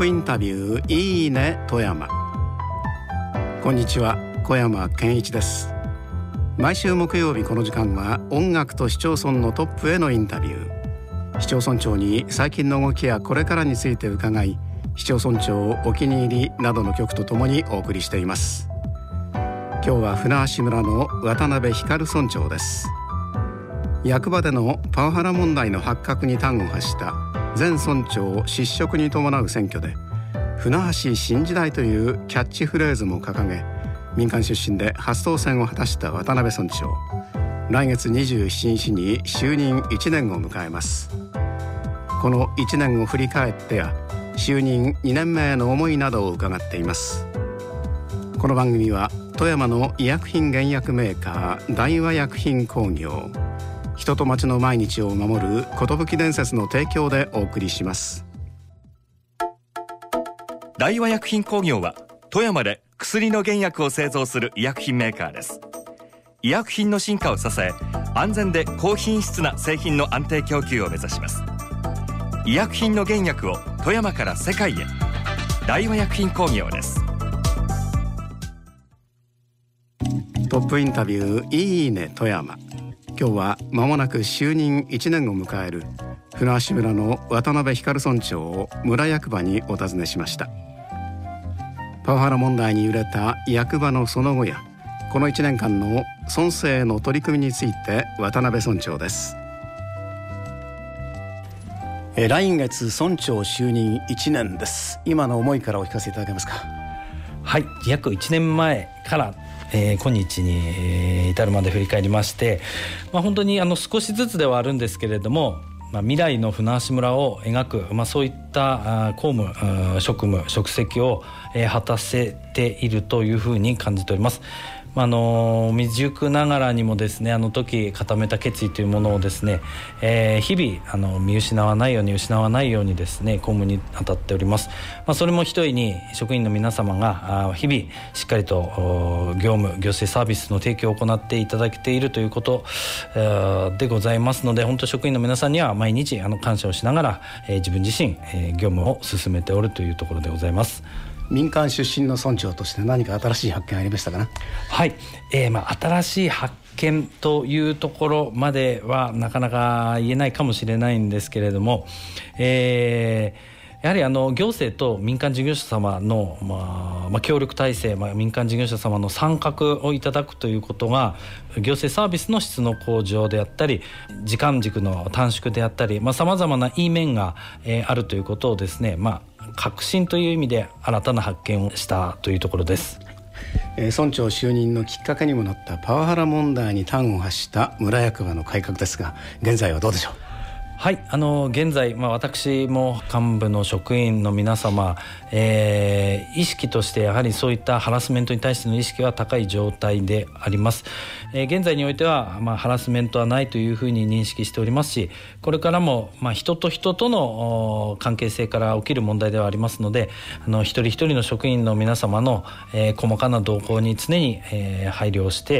プインタビューいいね富山。こんにちは、小山健一です。毎週木曜日この時間は音楽と市町村のトップへのインタビュー。市町村長に最近の動きやこれからについて伺い、市町村長お気に入りなどの曲とともにお送りしています。今日は船橋村の渡辺光村長です。役場でのパワハラ問題の発覚に端を発した前村長失職に伴う選挙で船橋新時代というキャッチフレーズも掲げ、民間出身で初当選を果たした渡辺村長、来月27日に就任1年を迎えます。この1年を振り返ってや就任2年目への思いなどを伺っています。この番組は富山の医薬品原薬メーカー大和薬品工業、人と町の毎日を守る寿伝説の提供でお送りします。 大和薬品工業は富山で薬の原薬を製造する医薬品メーカーです。医薬品の進化を支え、安全で高品質な製品の安定供給を目指します。医薬品の原薬を富山から世界へ。大和薬品工業です。 トップインタビューいいね富山。今日は間もなく就任1年を迎える船橋村の渡辺光村長を村役場にお尋ねしました。パワハラ問題に揺れた役場のその後やこの1年間の村政の取り組みについて渡辺村長です。来月村長就任1年です。今の思いからお聞かせいただけますか。 はい、約1年前から今日に至るまで振り返りまして、本当に少しずつではあるんですけれども、未来の船橋村を描く、そういった公務職務職責を果たせているというふうに感じております。未熟ながらにもですね、あの時固めた決意というものをですね、日々見失わないようにですね公務に当たっております。それも一重に職員の皆様が日々しっかりと行政サービスの提供を行っていただけているということでございますので、本当職員の皆さんには毎日感謝をしながら自分自身業務を進めておるというところでございます。 民間出身の村長として何か新しい発見ありましたかな。 はい、新しい発見というところまではなかなか言えないかもしれないんですけれども、やはり行政と民間事業者様の、協力体制、民間事業者様の参画をいただくということが行政サービスの質の向上であったり時間軸の短縮であったり、さまざまないい面が、あるということをですね、革新という意味で新たな発見をしたというところです。 村長就任のきっかけにもなったパワハラ問題に端を発した村役場の改革ですが、現在はどうでしょう。 はい、現在、私も幹部の職員の皆様、意識としてやはりそういったハラスメントに対しての意識は高い状態であります。現在においては、ハラスメントはないというふうに認識しておりますし、これからも、人と人との関係性から起きる問題ではありますので、一人一人の職員の皆様の、細かな動向に常に、配慮をして、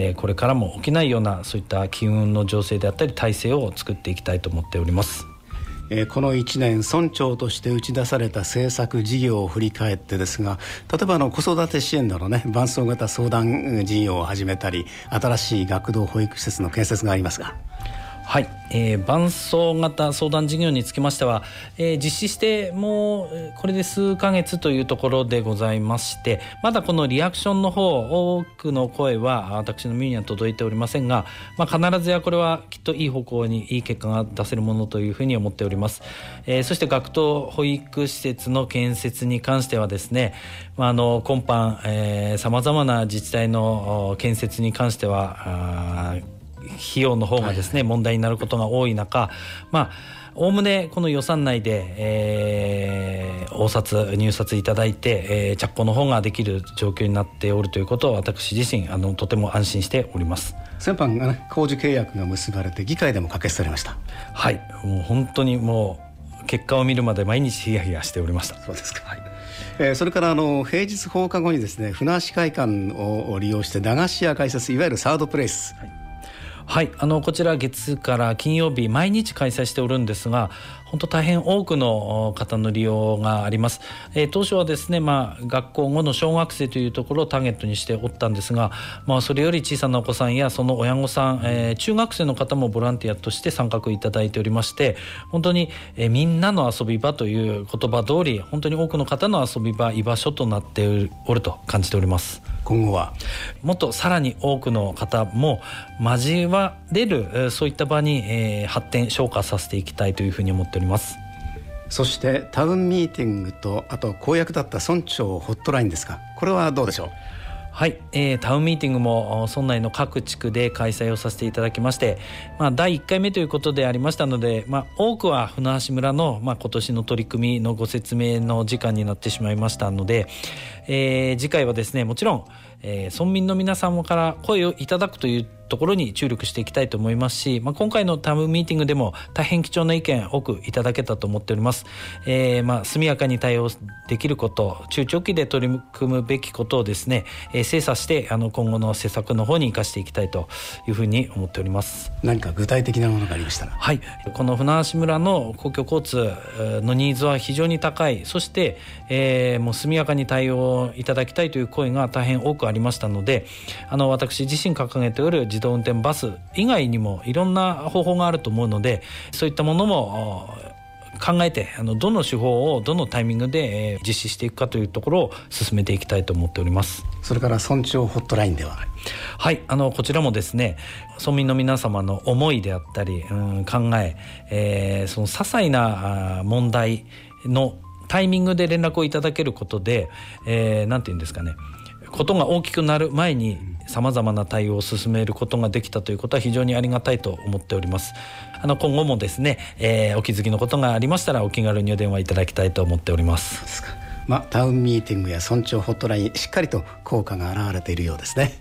これからも起きないようなそういった機運の情勢であったり体制を作っていきたいと思っております。 この1年村長として打ち出された政策事業を振り返ってですが、例えば子育て支援などね、伴走型相談事業を始めたり新しい学童保育施設の建設がありますが。 はい、伴走型相談事業につきましては、実施してもうこれで数ヶ月というところでございまして、まだこのリアクションの方多くの声は私の耳には届いておりませんが、必ずやこれはきっといい方向にいい結果が出せるものというふうに思っております。そして学童保育施設の建設に関してはですね、今般さまざまな自治体の建設に関しては費用の方がですね、問題になることが多い中、おおむねこの予算内で、入札いただいて、着工の方ができる状況になっておるということを私自身とても安心しております。 先般が工事契約が結ばれて議会でも可決されました。 はい、もう本当にもう結果を見るまで毎日ヒヤヒヤしておりました。 そうですか。はい、それから平日放課後にですね、船橋会館を利用して駄菓子屋開設、いわゆるサードプレイス、はい、こちら月から金曜日毎日開催しておるんですが、 本当大変多くの方の利用があります。当初はですね、学校後の小学生というところをターゲットにしておったんですが、それより小さなお子さんやその親御さん、中学生の方もボランティアとして参画いただいておりまして、本当に、みんなの遊び場という言葉通り、本当に多くの方の遊び場、居場所となっておると感じております。 今後はもっとさらに多くの方も交われる、そういった場に、発展昇華させていきたいというふうに思っております。 そしてタウンミーティングと、あと公約だった村長ホットラインですか、これはどうでしょう。 はい、タウンミーティングも村内の各地区で開催をさせていただきまして、第1回目ということでありましたので、多くは船橋村の、今年の取り組みのご説明の時間になってしまいましたので、次回はですね、もちろん、村民の皆様から声をいただくというところに注力していきたいと思いますし、今回のタウンミーティングでも大変貴重な意見多くいただけたと思っております。速やかに対応できること、中長期で取り組むべきことをですね、精査して今後の施策の方に生かしていきたいというふうに思っております。 何か具体的なものがありましたら。 はい、この船橋村の公共交通のニーズは非常に高い、そして、もう速やかに対応いただきたいという声が大変多くありましたので、私自身掲げておる自動運転バス以外にもいろんな方法があると思うので、そういったものも考えて、どの手法をどのタイミングで実施していくかというところを進めていきたいと思っております。 それから村長ホットラインでは、 はい、こちらもですね、村民の皆様の思いであったり、考え、その些細な問題のタイミングで連絡をいただけることで、なんていうんですかね、ことが大きくなる前にさまざまな対応を進めることができたということは非常にありがたいと思っております。今後もですね、お気づきのことがありましたらお気軽にお電話いただきたいと思っております。 そうですか。タウンミーティングや村長ホットライン、しっかりと効果が現れているようですね。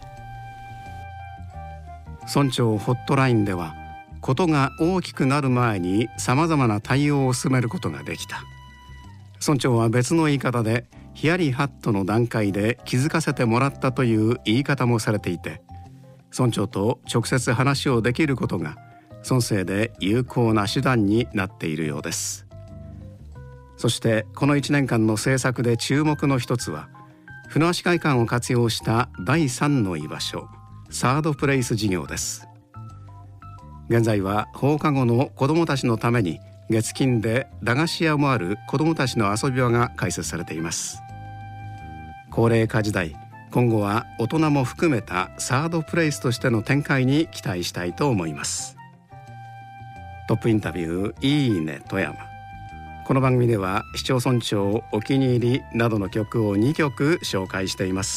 村長ホットラインでは、ことが大きくなる前にさまざまな対応を進めることができた。村長は別の言い方で、ヒヤリハットの段階で気づかせてもらったという言い方もされていて、村長と直接話をできることが村政で有効な手段になっているようです。そしてこの1年間の政策で注目の一つは、船橋会館を活用した第3の居場所、サードプレイス事業です。現在は放課後の子どもたちのために月金で駄菓子屋もある子どもたちの遊び場が開設されています。高齢化時代、今後は大人も含めたサードプレイスとしての展開に期待したいと思います。トップインタビュー、いいね富山。この番組では市町村長お気に入りなどの曲を2曲紹介しています。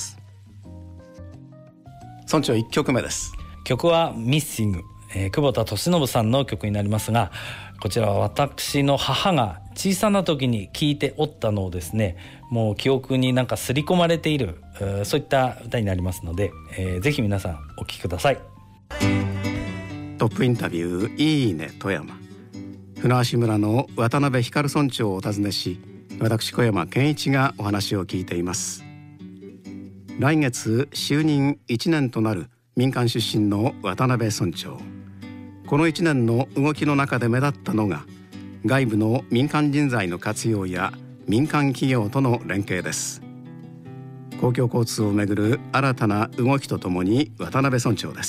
村長1曲目です。 曲はミッシング、久保田利伸さんの曲になりますが、こちらは私の母が小さな時に聴いておったのをですね、もう記憶に刷り込まれている、そういった歌になりますので、ぜひ皆さんお聴きください。 トップインタビュー、いいね富山。船橋村の渡辺光村長をお尋ねし、私小山健一がお話を聞いています。来月就任1年となる民間出身の渡辺村長。この1年の動きの中で目立ったのが、外部の民間人材の活用や民間企業との連携です。公共交通をめぐる新たな動きとともに渡辺村長です。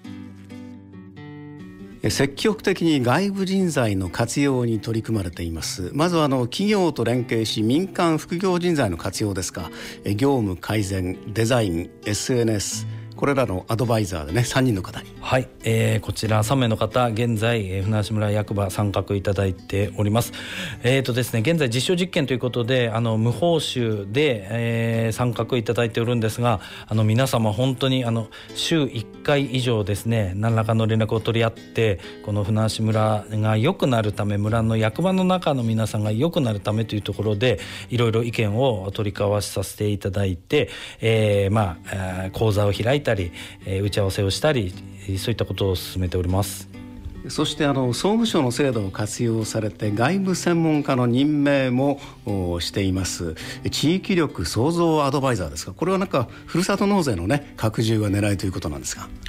積極的に外部人材の活用に取り組まれています。まずは企業と連携し、民間副業人材の活用ですか。業務改善、デザイン、SNS、これらのアドバイザーでね、3人の方に。 はい、こちら3名の方、現在船橋村役場参画いただいております。ですね、現在実証実験ということで無報酬で、参画いただいておるんですが、皆様本当に週1回以上ですね、何らかの連絡を取り合って、この船橋村が良くなるため、村の役場の中の皆さんが良くなるためというところでいろいろ意見を取り交わしさせていただいて、講座を開いたり、打ち合わせをしたり、そういったことを進めております。 そして総務省の制度を活用されて、外部専門家の任命もしています。地域力創造アドバイザーですか。これはふるさと納税のね、拡充が狙いということなんですか。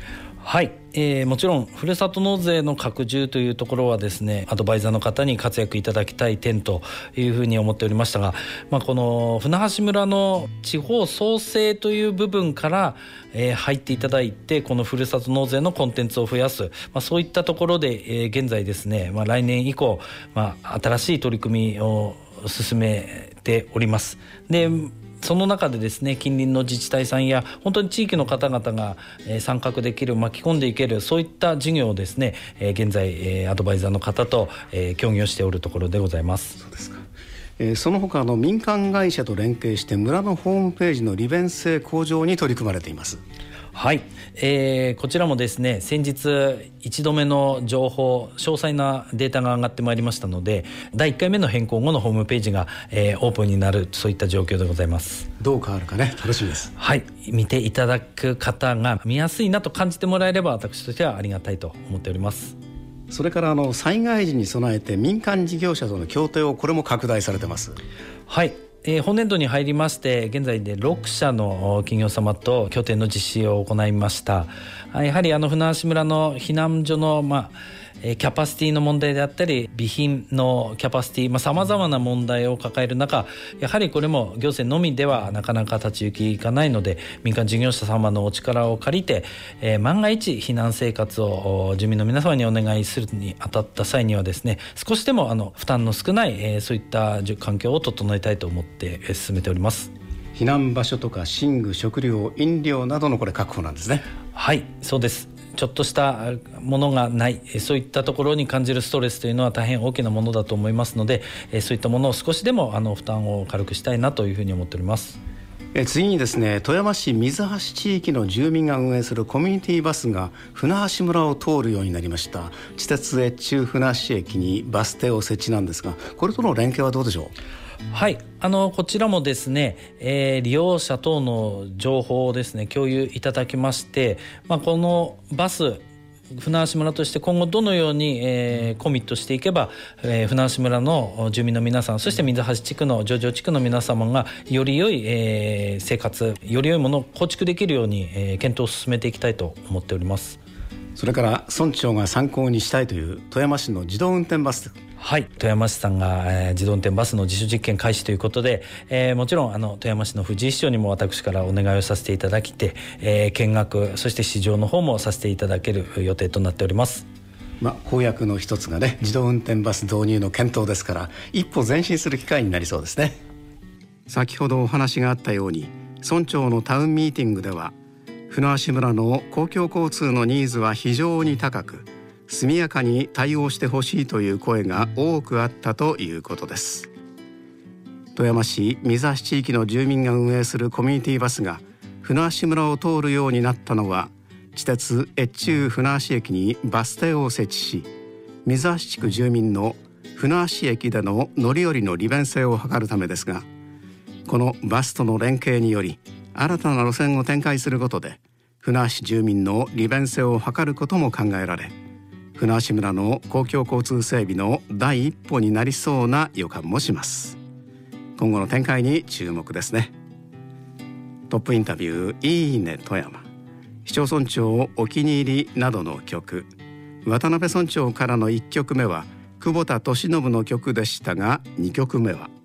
はい、もちろんふるさと納税の拡充というところはですね、アドバイザーの方に活躍いただきたい点というふうに思っておりましたが、この船橋村の地方創生という部分から、入っていただいて、このふるさと納税のコンテンツを増やす、そういったところで、現在ですね、来年以降、新しい取り組みを進めております。でその中でですね、近隣の自治体さんや本当に地域の方々が参画できる、巻き込んでいける、そういった事業をですね、現在アドバイザーの方と協議をしておるところでございます。 そうですか。その他民間会社と連携して村のホームページの利便性向上に取り組まれています。 はい、こちらもですね、先日1度目の情報、詳細なデータが上がってまいりましたので、第1回目の変更後のホームページが、オープンになる、そういった状況でございます。 どう変わるかね、楽しみです。 はい、見ていただく方が見やすいなと感じてもらえれば、私としてはありがたいと思っております。 それから災害時に備えて民間事業者との協定をこれも拡大されてます。 はい、本年度に入りまして、現在で6社の企業様と協定の実施を行いました。やはり船橋村の避難所の、キャパシティの問題であったり、備品のキャパシティ、さまざまな問題を抱える中、やはりこれも行政のみではなかなか立ち行きいかないので、民間事業者様のお力を借りて、万が一避難生活を住民の皆様にお願いするにあたった際にはですね、少しでも負担の少ない、そういった環境を整えたいと思って進めております。 避難場所とか寝具、食料、飲料などのこれ確保なんですね。 はい、そうです。ちょっとしたものがない、そういったところに感じるストレスというのは大変大きなものだと思いますので、そういったものを少しでも負担を軽くしたいなというふうに思っております。 次にですね、富山市水橋地域の住民が運営するコミュニティバスが船橋村を通るようになりました。地鉄越中船橋駅にバス停を設置なんですが、これとの連携はどうでしょう。 はい、こちらもですね、利用者等の情報をですね共有いただきまして、このバス船橋村として今後どのように、コミットしていけば、船橋村の住民の皆さん、そして水橋地区の上場地区の皆様がより良い、生活、より良いものを構築できるように、検討を進めていきたいと思っております。 それから村長が参考にしたいという富山市の自動運転バス。はい、 富山市さんが、自動運転バスの自主実験開始ということで、もちろん富山市の藤井市長にも私からお願いをさせていただきて、見学、そして試乗の方もさせていただける予定となっております。 公約の一つがね、自動運転バス導入の検討ですから、一歩前進する機会になりそうですね。先ほどお話があったように、村長のタウンミーティングでは船橋村の公共交通のニーズは非常に高く、速やかに対応してほしいという声が多くあったということです。富山市水橋地域の住民が運営するコミュニティバスが船橋村を通るようになったのは、地鉄越中船橋駅にバス停を設置し、水橋地区住民の船橋駅での乗り降りの利便性を図るためですが、このバスとの連携により新たな路線を展開することで船橋住民の利便性を図ることも考えられ、船橋村の公共交通整備の第一歩になりそうな予感もします。今後の展開に注目ですね。トップインタビュー、いいね富山、市町村長お気に入りなどの曲、渡辺村長からの1曲目は久保田利伸の曲でしたが、2曲目は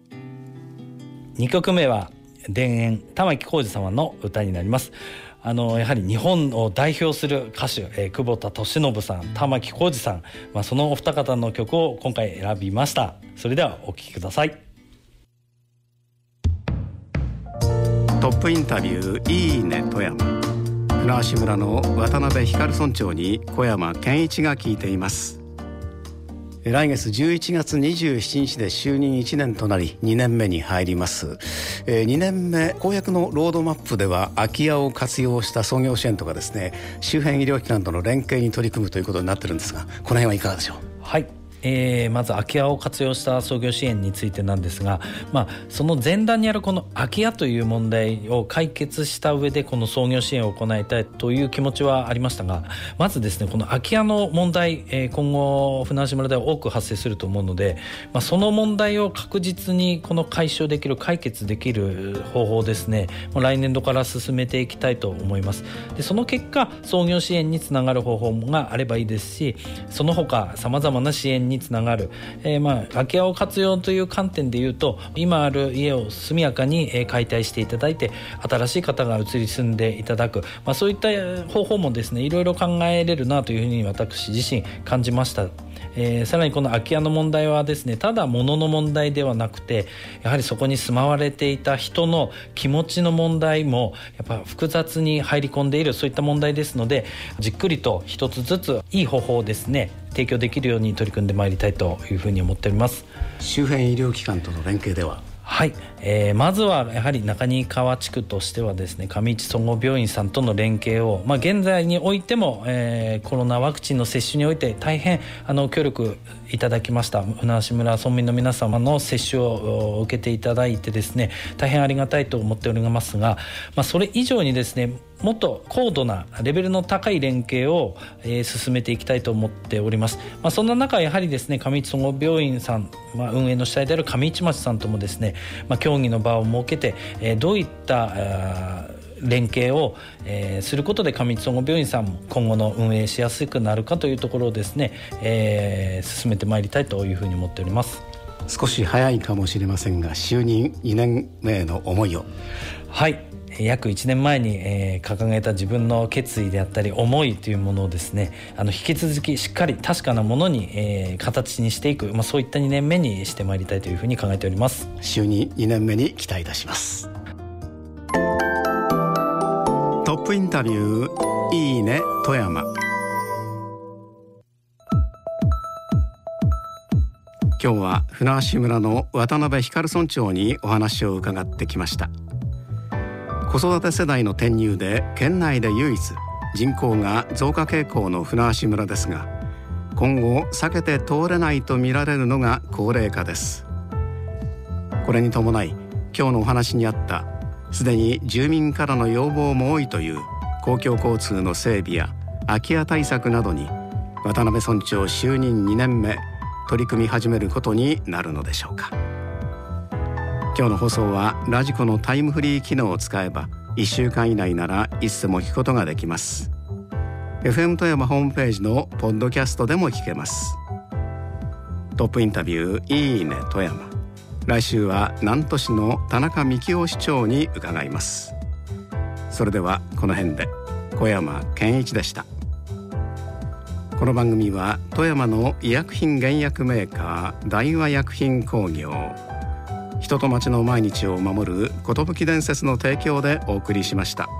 田園玉置浩二様の歌になります。やはり日本を代表する歌手、久保田利伸さん、玉置浩二さん、そのお二方の曲を今回選びました。それではお聴きください。 トップインタビュー、いいね富山、船橋村の渡辺光村長に小山健一が聞いています。来月11月27日で就任1年となり2年目に入ります。2年目公約のロードマップでは空き家を活用した創業支援とかですね、周辺医療機関との連携に取り組むということになってるんですが、この辺はいかがでしょう。 はい、 まず空き家を活用した創業支援についてなんですが、その前段にあるこの空き家という問題を解決した上でこの創業支援を行いたいという気持ちはありましたが、まずですねこの空き家の問題、今後船橋村では多く発生すると思うので、その問題を確実にこの解消できる解決できる方法をですね来年度から進めていきたいと思います。でその結果創業支援につながる方法があればいいですし、その他さまざまな支援につながる、空き家を活用という観点でいうと今ある家を速やかに解体していただいて新しい方が移り住んでいただく、そういった方法もですねいろいろ考えれるなというふうに私自身感じました。さらにこの空き家の問題はですねただ物の問題ではなくて、やはりそこに住まわれていた人の気持ちの問題もやっぱ複雑に入り込んでいる、そういった問題ですので、じっくりと一つずついい方法をですね提供できるように取り組んでまいりたいというふうに思っております。 周辺医療機関との連携では、 はい、まずはやはり中新川地区としてはですね上市総合病院さんとの連携を、現在においても、コロナワクチンの接種において大変協力いただきました。船橋村村民の皆様の接種を受けていただいてですね大変ありがたいと思っておりますが、それ以上にですねもっと高度なレベルの高い連携を、進めていきたいと思っております。そんな中やはりですね上市総合病院さん、運営の主体である上市町さんともですね、協議の場を設けて、どういった連携を、することで上市総合病院さんも今後の運営しやすくなるかというところをですね、進めてまいりたいというふうに思っております。 少し早いかもしれませんが就任2年目の思いを。 はい、約1年前に、掲げた自分の決意であったり思いというものをですね引き続きしっかり確かなものに、形にしていく、そういった2年目にしてまいりたいというふうに考えております。 就任2年目に期待いたします。トップインタビューいいね富山。今日は船橋村の渡辺光村長にお話を伺ってきました。子育て世代の転入で県内で唯一人口が増加傾向の船橋村ですが、今後避けて通れないと見られるのが高齢化です。これに伴い今日のお話にあったすでに住民からの要望も多いという公共交通の整備や空き家対策などに渡辺村長就任2年目取り組み始めることになるのでしょうか。今日の放送はラジコのタイムフリー機能を使えば1週間以内ならいつでも聞くことができます。 FM 富山ホームページのポッドキャストでも聞けます。トップインタビューいいね富山。来週は南砺市の田中幹夫市長に伺います。それではこの辺で小山健一でした。この番組は富山の医薬品原薬メーカー大和薬品工業、人と町の毎日を守る寿伝説の提供でお送りしました。